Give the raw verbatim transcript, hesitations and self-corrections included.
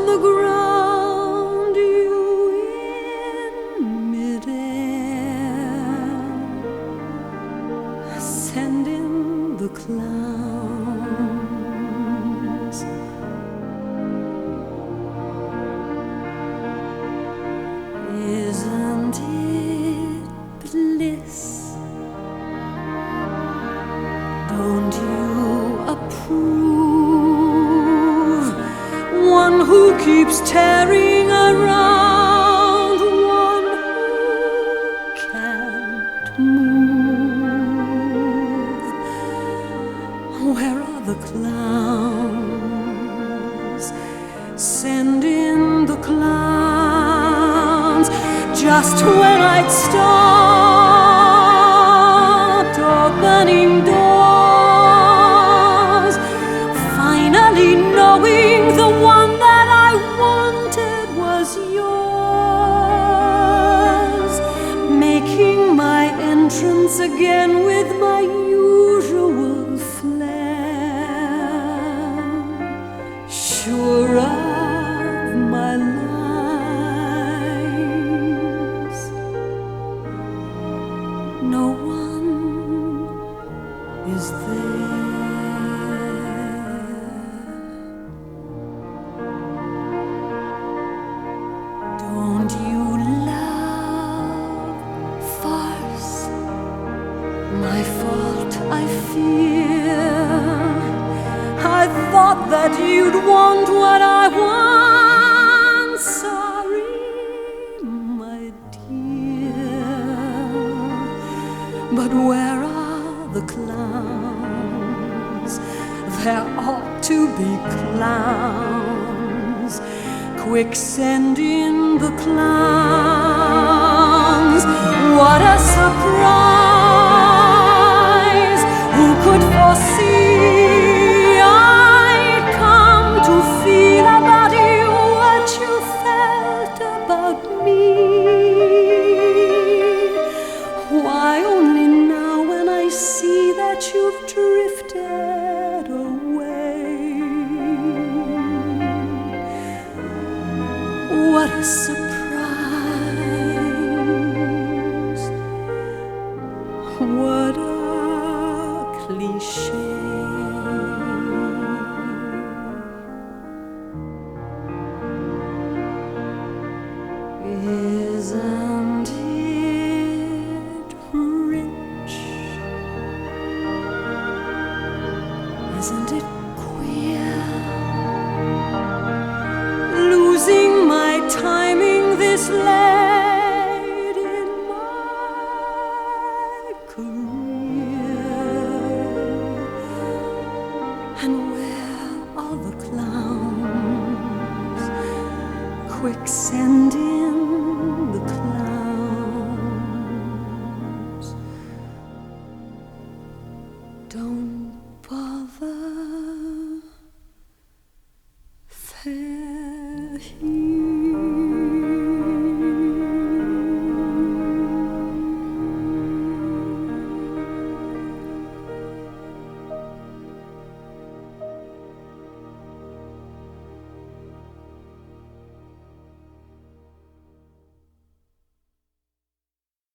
the ground, you in midair, send in the clowns. Isn't it bliss? Don't you approve? One who keeps tearing around, one who can't move. Where are the clowns? Send in the clowns. Just when I'd stopped opening doors, finally knowing the one that I wanted was yours, making my entrance again with my usual flair, sure of my lines. No one is there. Don't you love farce? My fault, I fear. I thought that you'd want what I want. Sorry, my dear. But where are the clowns? There ought to be clowns. Quick, send in the clowns. What a surprise! Who could foresee I'd come to feel about you what you felt about me? Why, only now when I see that you've drifted away. What a surprise! What a cliché! Isn't it rich? Isn't it queer? Losing my timing this late in my career. And where are the clowns? Quick, send